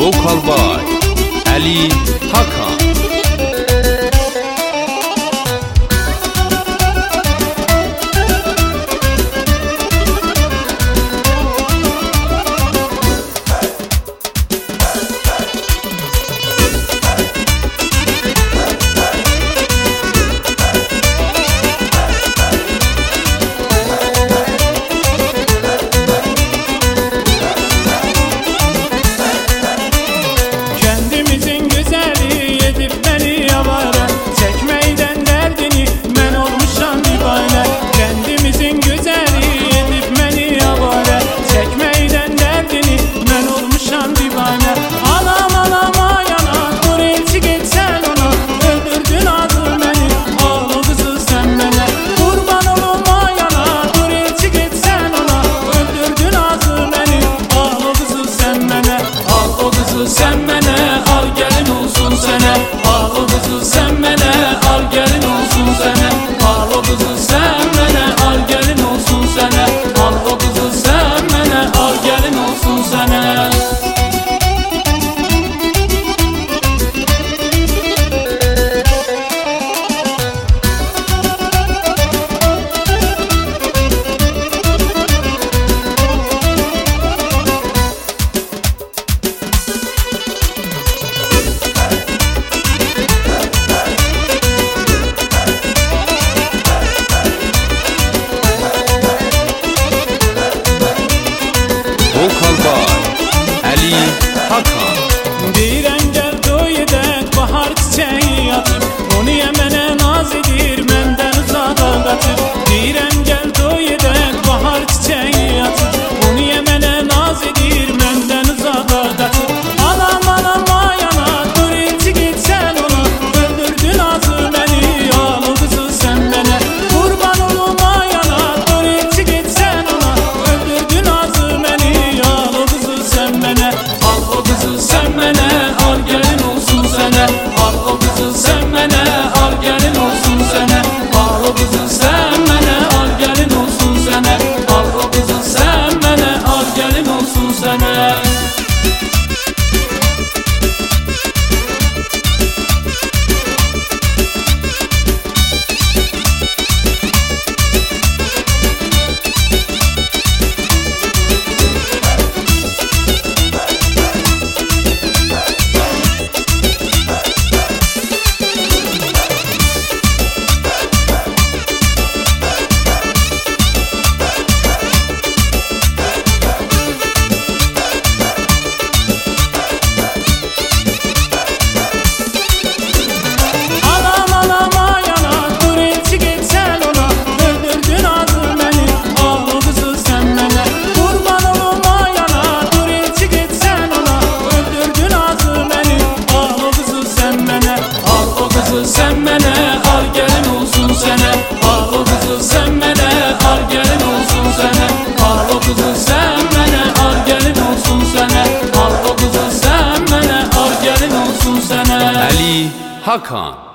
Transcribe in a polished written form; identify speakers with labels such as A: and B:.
A: Vocal by Ali Hakan.
B: Sen mene al gelin olsun sene. Al o kızı sen mene al gelin olsun sene. Al o kızı sen mene al gelin olsun sene. Al o kızı sen mene al gelin olsun sene.
A: Vocal by Ali Hakan.
B: Deyirəm gəl toy edək, bahar çiçəyi açır. Onu yemənə naz edir, məndən uzağa qaçır. Deyirəm gəl toy edək, bahar çiçəyi açır. Onu yemənə naz edir, məndən uzağa qaçır. Anam anam ayana, dur elçi getsən ona. Öldürdün azı məni, al o qızı sən mənə. Qurban olum ayana, dur elçi getsən ona. Öldürdün azı məni, al o qızı sən mənə. Al o qızı sən mənə, al gelin olsun sənə. Al o qızı sən mənə, al gelin olsun sənə. Al o qızı sən mənə, al gelin olsun sənə. Al o qızı sən mənə, al gelin olsun sənə. Sen mene al gelin olsun sene. Al o kızı sen mene al gelin olsun sene. Al o kızı sen mene al gelin olsun sene. Al o kızı sen mene al gelin olsun sene.
A: Ali Hakan.